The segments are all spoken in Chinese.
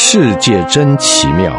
世界真奇妙，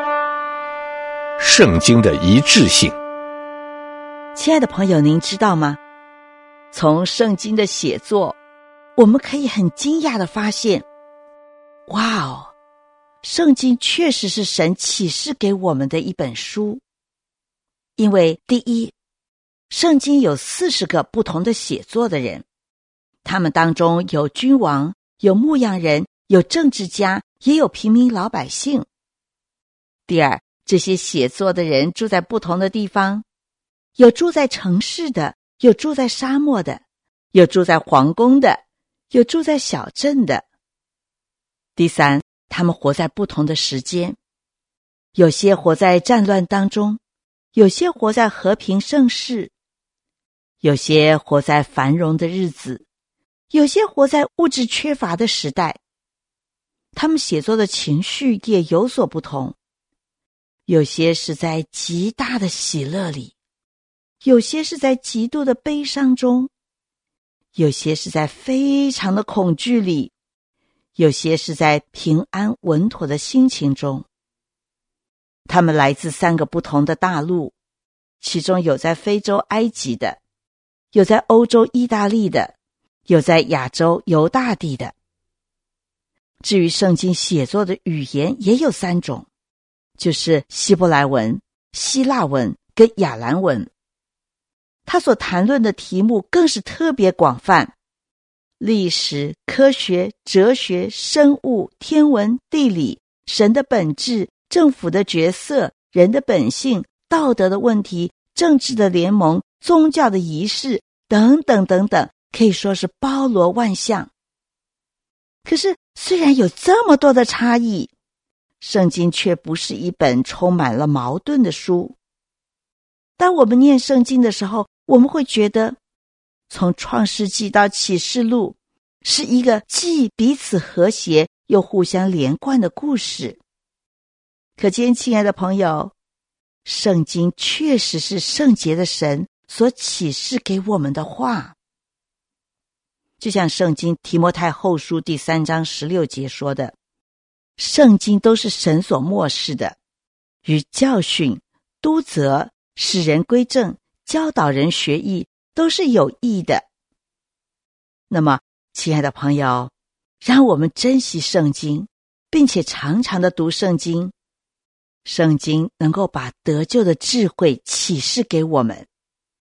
圣经的一致性。 亲爱的朋友，您知道吗？从圣经的写作，我们可以很惊讶地发现，哇哦，圣经确实是神启示给我们的一本书。因为第一，圣经有40个不同的写作的人，他们当中有君王，有牧羊人，有政治家，也有平民老百姓。第二，这些写作的人住在不同的地方，有住在城市的，有住在沙漠的，有住在皇宫的，有住在小镇的。第三，他们活在不同的时间，有些活在战乱当中，有些活在和平盛世，有些活在繁荣的日子，有些活在物质缺乏的时代。他们写作的情绪也有所不同，有些是在极大的喜乐里，有些是在极度的悲伤中，有些是在非常的恐惧里，有些是在平安稳妥的心情中。他们来自3个不同的大陆，其中有在非洲埃及的，有在欧洲意大利的，有在亚洲犹大地的。至于圣经写作的语言也有3种，就是希伯来文、希腊文跟亚兰文。他所谈论的题目更是特别广泛，历史、科学、哲学、生物、天文、地理、神的本质、政府的角色、人的本性、道德的问题、政治的联盟、宗教的仪式等等等等，可以说是包罗万象。可是虽然有这么多的差异，圣经却不是一本充满了矛盾的书。当我们念圣经的时候，我们会觉得从创世纪到启示录是一个既彼此和谐又互相连贯的故事。可见，亲爱的朋友，圣经确实是圣洁的神所启示给我们的话。就像圣经提摩太后书第3章16节说的，圣经都是神所默示的，与教训、督责、使人归正、教导人学义，都是有益的。那么，亲爱的朋友，让我们珍惜圣经，并且常常的读圣经。圣经能够把得救的智慧启示给我们。